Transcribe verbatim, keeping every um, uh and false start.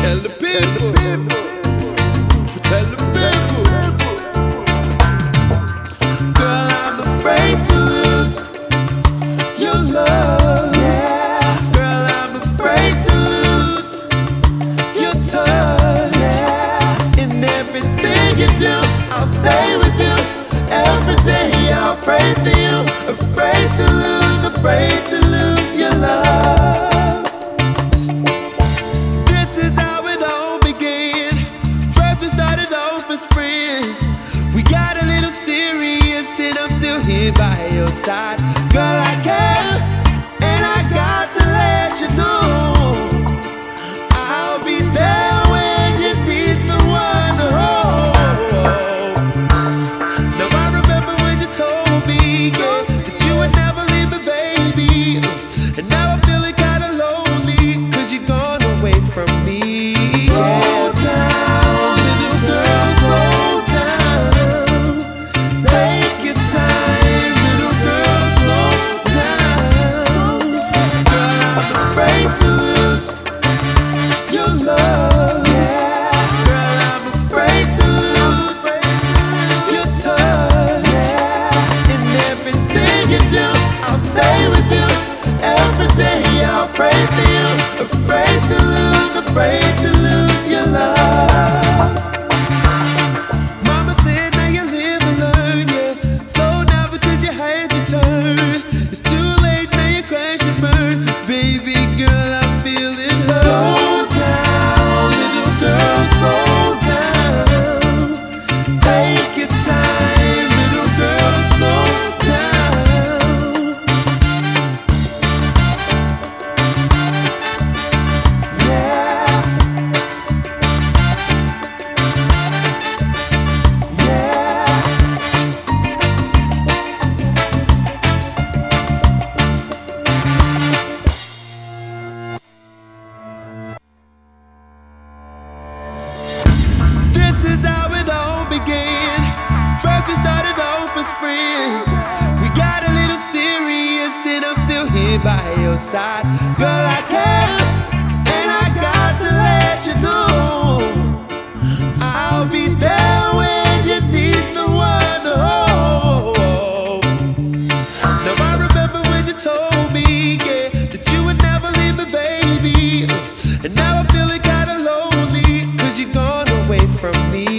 Tell the people. Tell the people. Girl, I'm afraid to lose your love. Yeah. Girl, I'm afraid to lose your touch. Yeah. In everything you do, I'll stay with you. Every day I'll pray for you. Afraid to lose, afraid to lose your love. By your side, girl, I care, and I got to let you know I'll be there when you need someone to hold. Now I remember when you told me, yeah, that you would never leave me, baby. And now I'm feeling kinda lonely, cause you're gone away from me. Slow down, little girl, slow down. Take your time. To lose your love, yeah. Girl, I'm afraid to lose your touch, yeah. In everything you do, I'll stay with you. Every day I'll pray for you. Afraid to lose, afraid to lose your love. Mama said now you live and learn, yeah. Slow down because you had your turn. It's too late, now you crash and burn. Baby girl, I'm feeling hurt. Slow down, little girl, slow down. Take your time, little girl, slow down. Yeah. Yeah. This is how it all began. First we started off as friends. We got a little serious and I'm still here by your side. Girl, I care, and I got to let you know I'll be there when you need someone to hold. Now I remember when you told me, yeah, that you would never leave me, baby. And now I'm feeling kinda lonely, cause you're gone away from me.